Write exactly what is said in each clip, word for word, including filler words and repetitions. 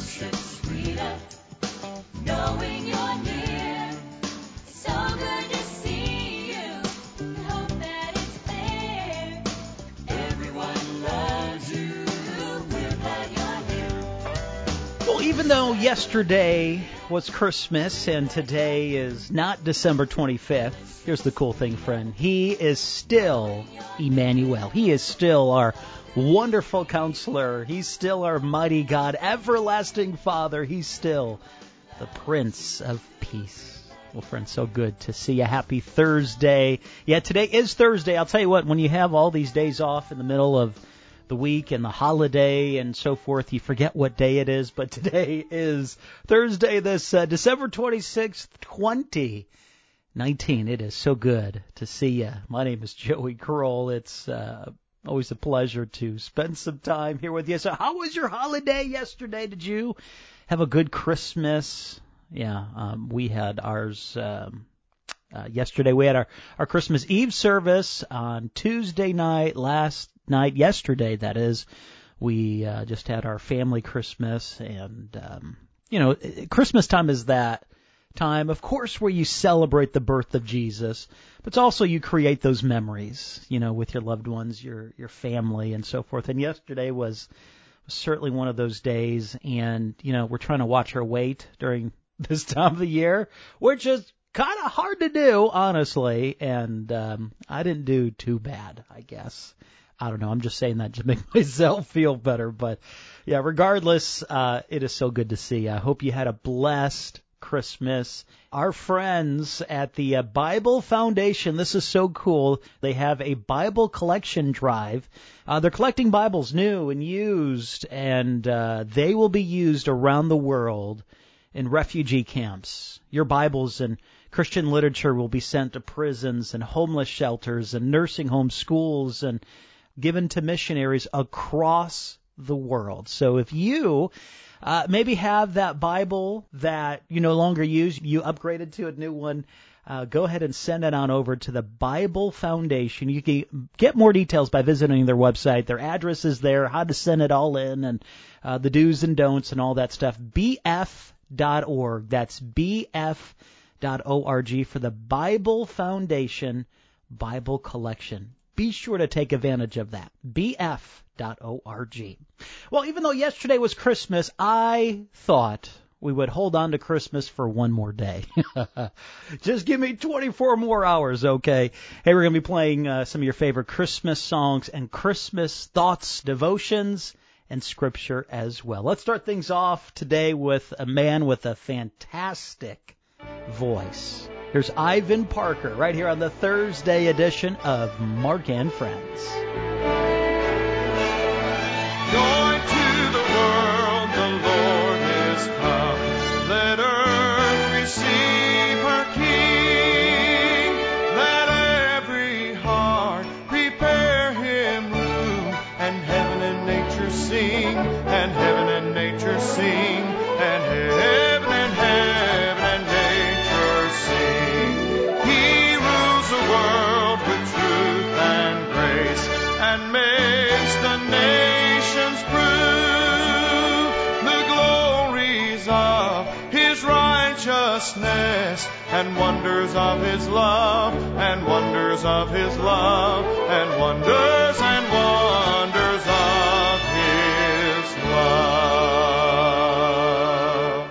worship sweeter, knowing you're near. It's so good to see you. I hope that it's clear. Everyone loves you. We're glad you're here. Well, even though yesterday was Christmas and today is not December twenty-fifth, here's the cool thing, friend. He is still Emmanuel. He is still our wonderful counselor. He's still our mighty God, everlasting Father. He's still the Prince of Peace. Well, friends, so good to see you. Happy Thursday. Yeah, today is Thursday. I'll tell you what, when you have all these days off in the middle of the week and the holiday and so forth, you forget what day it is. But today is Thursday, this uh, December twenty-sixth, twenty nineteen. It is so good to see you. My name is Joey Kroll. It's uh, always a pleasure to spend some time here with you. So how was your holiday yesterday? Did you have a good Christmas? Yeah, um, we had ours um, uh, yesterday. We had our, our Christmas Eve service on Tuesday night, last night, yesterday, that is. We uh, just had our family Christmas. And, um, you know, Christmas time is that time, of course, where you celebrate the birth of Jesus, but it's also you create those memories, you know, with your loved ones, your your family, and so forth. And yesterday was certainly one of those days, and, you know, we're trying to watch our weight during this time of the year, which is kind of hard to do, honestly, and um, I didn't do too bad, I guess. I don't know, I'm just saying that to make myself feel better, but, yeah, regardless, uh, it is so good to see you. I hope you had a blessed Christmas. Our friends at the uh, Bible Foundation, this is so cool. They have a Bible collection drive. Uh, they're collecting Bibles new and used, and uh, they will be used around the world in refugee camps. Your Bibles and Christian literature will be sent to prisons and homeless shelters and nursing homes, schools, and given to missionaries across the world. So if you Uh, maybe have that Bible that you no longer use, you upgraded to a new one, uh, go ahead and send it on over to the Bible Foundation. You can get more details by visiting their website. Their address is there, how to send it all in, and uh, the do's and don'ts and all that stuff. B F dot org. That's B F dot org for the Bible Foundation Bible Collection. Be sure to take advantage of that. B F dot org. Well, even though yesterday was Christmas, I thought we would hold on to Christmas for one more day. Just give me twenty-four more hours, okay? Hey, we're going to be playing uh, some of your favorite Christmas songs and Christmas thoughts, devotions, and scripture as well. Let's start things off today with a man with a fantastic voice. Here's Ivan Parker right here on the Thursday edition of Mark and Friends. Joy to the world, the Lord is come. Let earth receive her King. Let every heart prepare him room. And heaven and nature sing, and heaven and nature sing, and heaven and heaven and nature sing. He rules the world with truth and grace, and makes the nations prove the glories of his righteousness, and wonders of his love, and wonders of his love, and wonders and wonders of his love.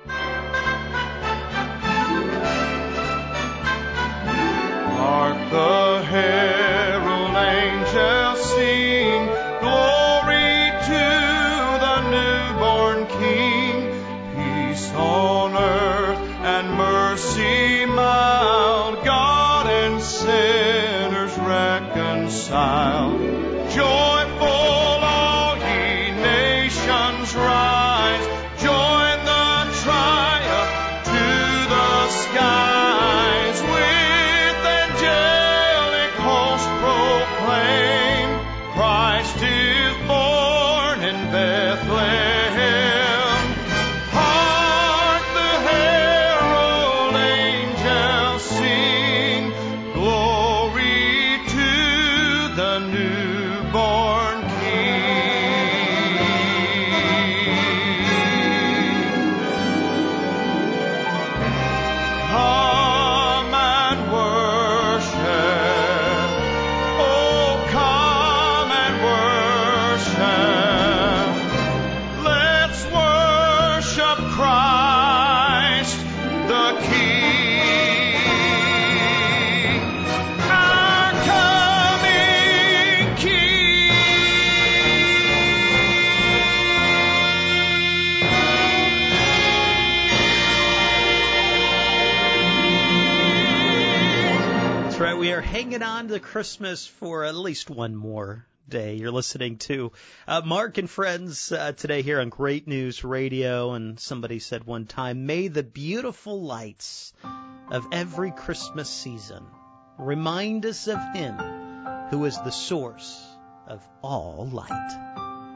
Hark the herald angels sing, glory to the newborn King. Peace on earth and mercy mild, God and sinners reconciled. hanging on to Christmas for at least one more day. You're listening to uh, Mark and Friends uh, today here on Great News Radio. And somebody said one time, may the beautiful lights of every Christmas season remind us of Him who is the source of all light.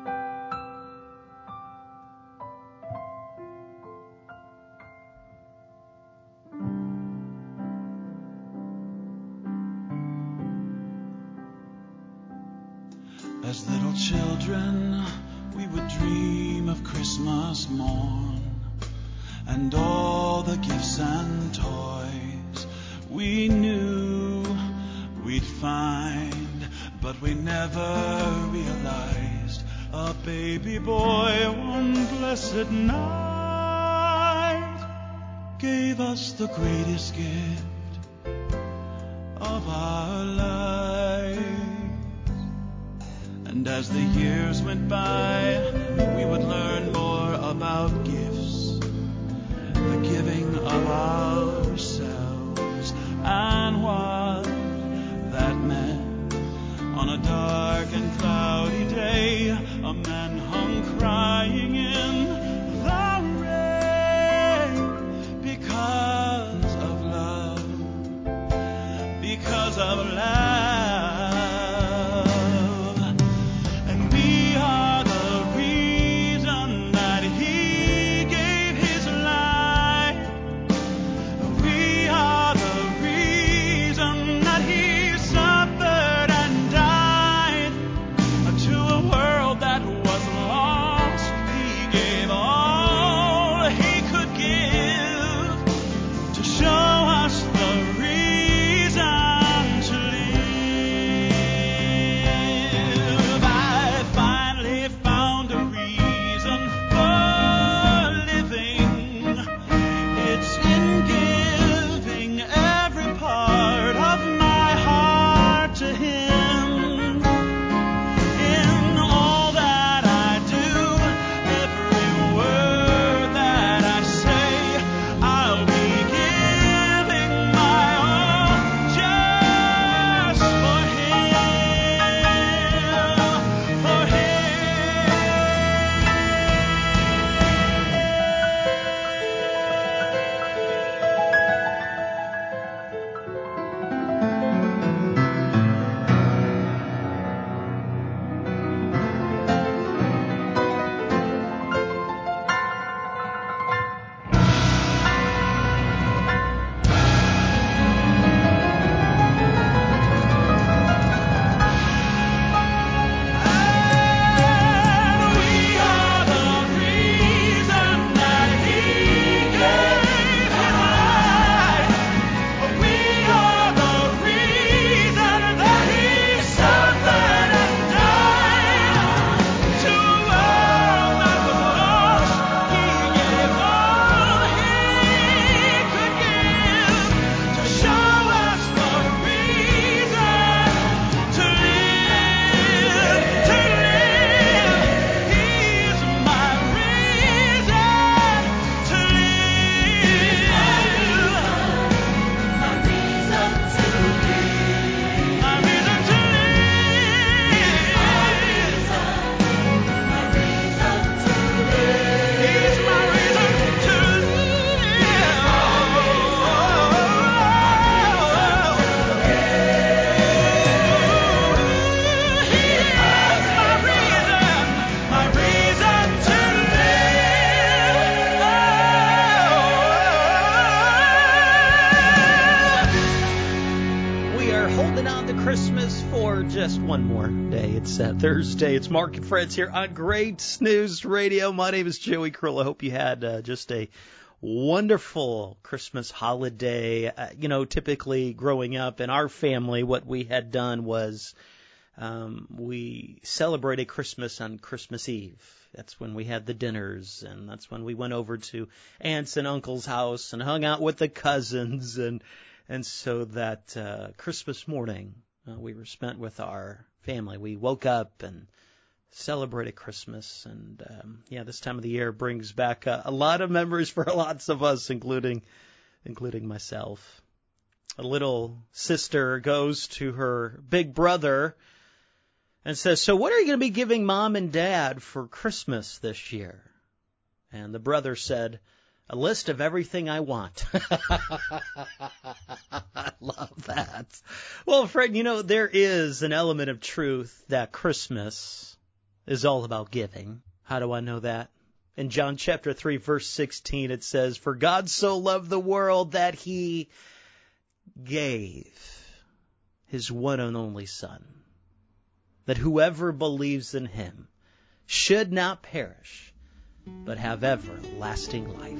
As little children, we would dream of Christmas morn and all the gifts and toys we knew we'd find, but we never realized a baby boy one blessed night gave us the greatest gift of our lives. And as the years went by, we would learn more about gifts, the giving of ourselves, and what that meant. On a dark and cloudy day, a man hung crying in the rain because of love, because of love. Just one more day. It's uh, Thursday. It's Mark and Friends here on Great News Radio. My name is Joey Krill. I hope you had uh, just a wonderful Christmas holiday. Uh, you know, typically growing up in our family, what we had done was um, we celebrated Christmas on Christmas Eve. That's when we had the dinners, and that's when we went over to aunts and uncles' house and hung out with the cousins, and and so that uh, Christmas morning, Uh, we were spent with our family. We woke up and celebrated Christmas. And, um, yeah, this time of the year brings back uh, a lot of memories for lots of us, including including myself. A little sister goes to her big brother and says, "So what are you going to be giving Mom and Dad for Christmas this year?" And the brother said, "A list of everything I want." I love that. Well, friend, you know, there is an element of truth that Christmas is all about giving. How do I know that? In John chapter three, verse sixteen, it says, "For God so loved the world that he gave his one and only Son, that whoever believes in him should not perish, but have everlasting life."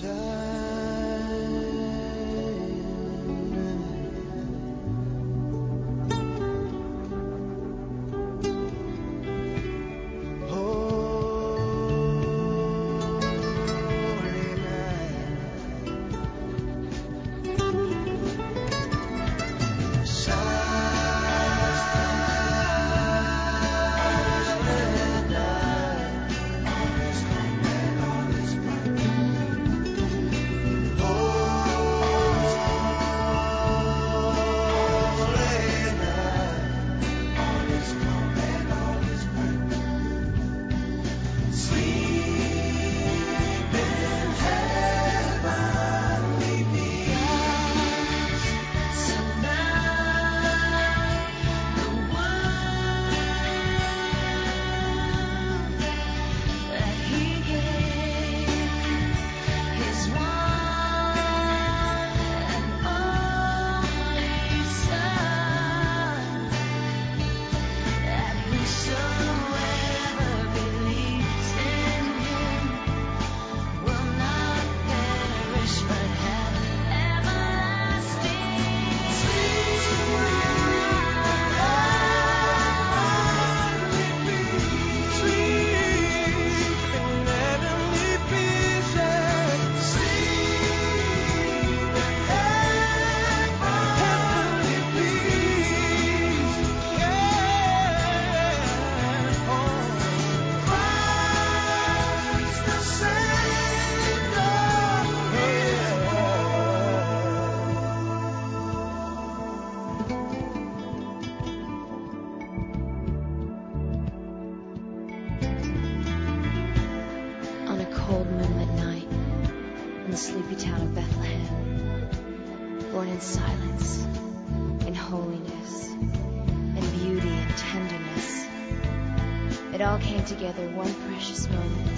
Together one precious moment,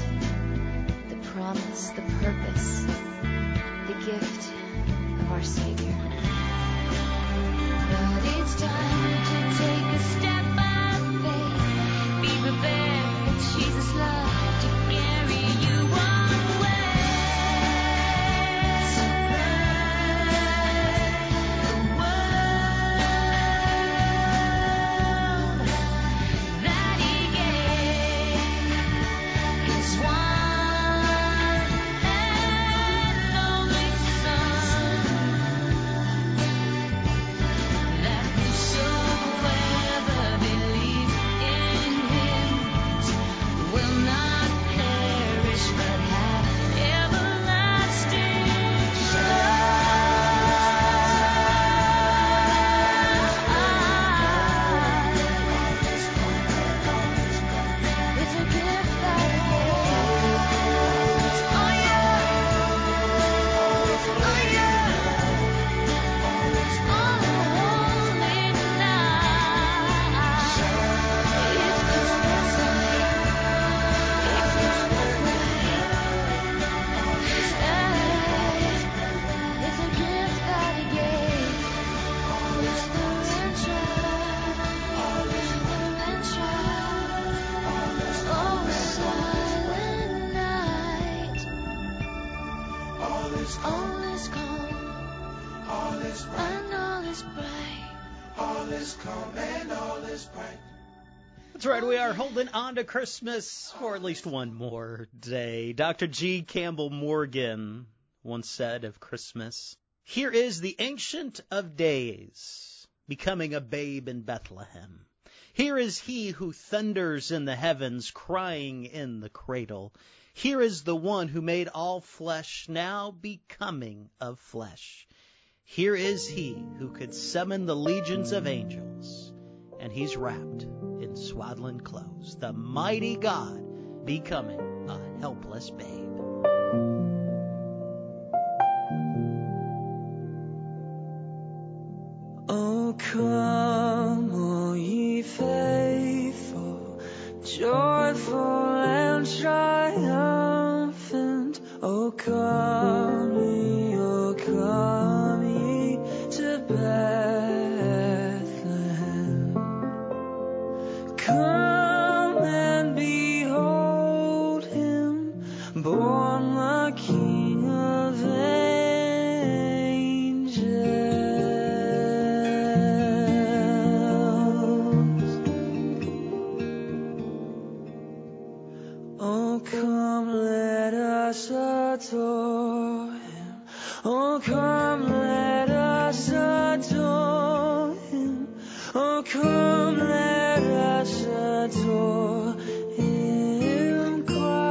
the promise, the purpose, the gift of our Savior. But it's time to take a step of faith. Be prepared for Jesus' love to carry you away. Spread the word that He gave His one and only Son, that whosoever believes in Him will not perish but have everlasting life. It's a gift that He gives. Oh yeah, oh yeah. On a holy night, it's Christmas night. It's Christmas night. It's a gift that He gave. Whisper and shout, whisper and shout. Oh, silent night. All is calm, and all is bright. All is calm and all is bright. That's right, we are holding on to Christmas for at least one more day. Doctor G. Campbell Morgan once said of Christmas, "Here is the Ancient of Days becoming a babe in Bethlehem. Here is He who thunders in the heavens, crying in the cradle. Here is the one who made all flesh, now becoming of flesh. Here is he who could summon the legions of angels, and he's wrapped in swaddling clothes, the mighty God becoming a helpless babe. Oh, come, all ye faithful, joyful and triumphant. Oh, come ye, oh, come ye to Bethlehem. Come and behold him, born the King of angels. Oh, come, let us adore him. Oh, come, let us adore him. Oh, come, let us adore him,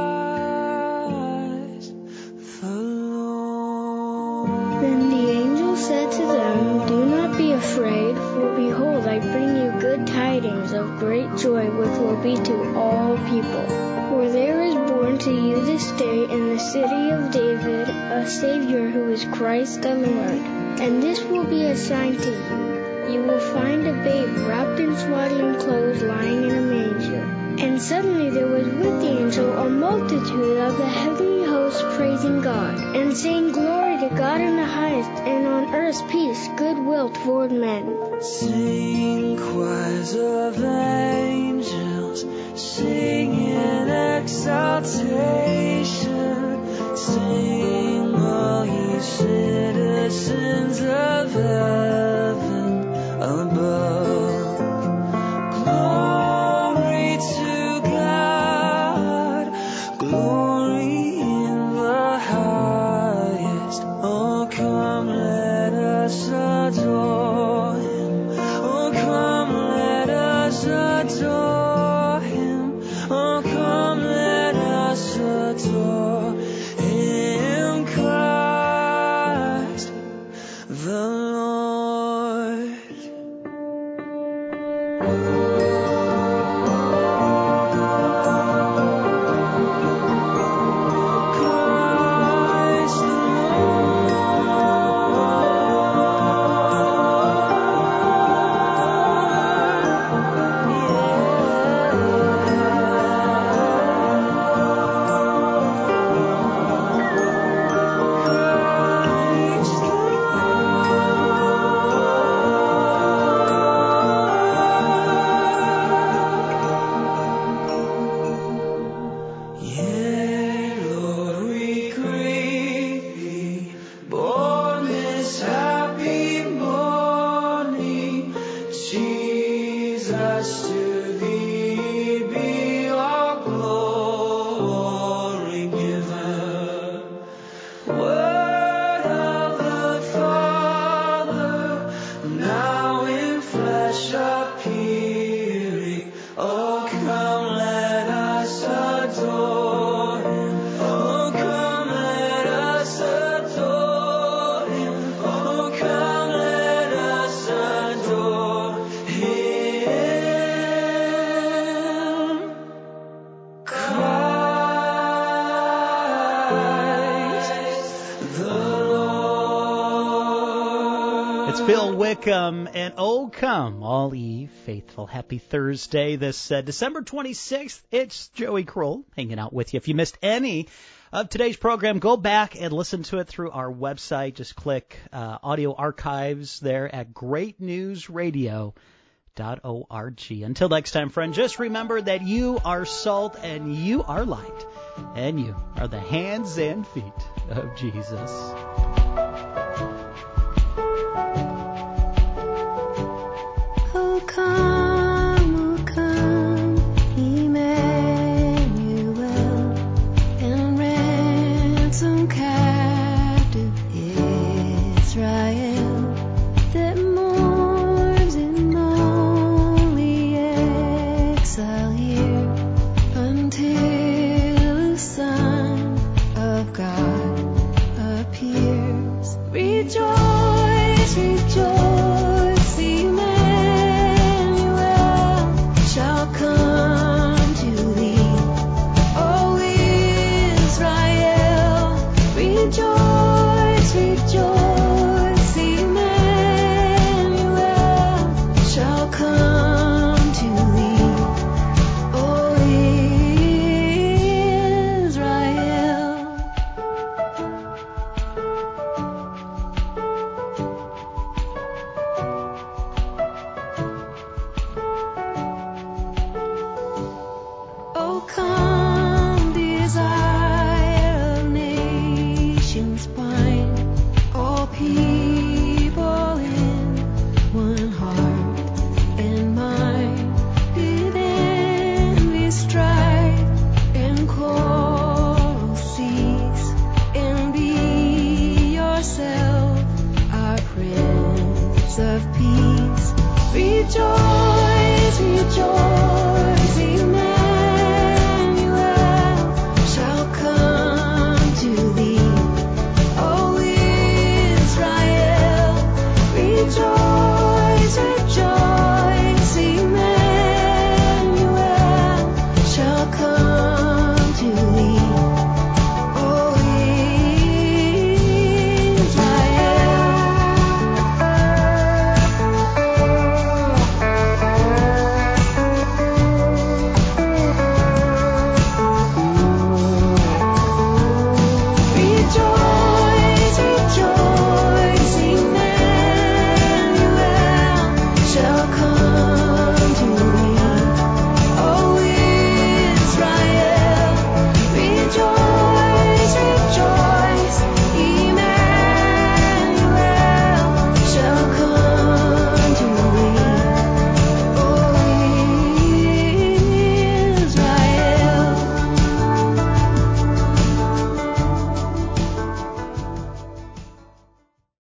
Christ the Lord. Then the angel said to them, Do not be afraid, for behold, I bring you good tidings of great joy, which will be to all people. For there is born to you this day in the city of David a Savior who is Christ the Lord. And this will be a sign to you. You will find a babe wrapped in swaddling clothes lying in a manger. And suddenly there was with the angel a multitude of the heavenly hosts praising God, and saying, Glory to God in the highest, and on earth peace, goodwill toward men. Sing choirs of angels, sing in exaltation. Sing, all ye citizens of heaven above. Glory to God, glory in the highest. Oh, come, let us adore him. Oh, come, let us adore him. Oh, come, let us adore him, Christ the Lord. Christ the Yea, Lord, we greet thee, born this happy morning. Jesus, to thee be all glory given. Word of the Father, now in flesh appearing. Oh, come, let us adore him. Oh, come, let us adore him. Oh, come, let us adore him, Christ the Lord. It's Phil Wickham and Oh Come, All Ye Faithful. Happy Thursday, this uh, December twenty-sixth. It's Joey Kroll hanging out with you. If you missed any of today's program, go back and listen to it through our website. Just click uh, audio archives there at great news radio dot org. Until next time, friend, just remember that you are salt and you are light, and you are the hands and feet of Jesus. Oh, come, oh, come, Emmanuel, and ransom captive Israel that mourns in lonely exile here until the Son of God appears. Rejoice. joy.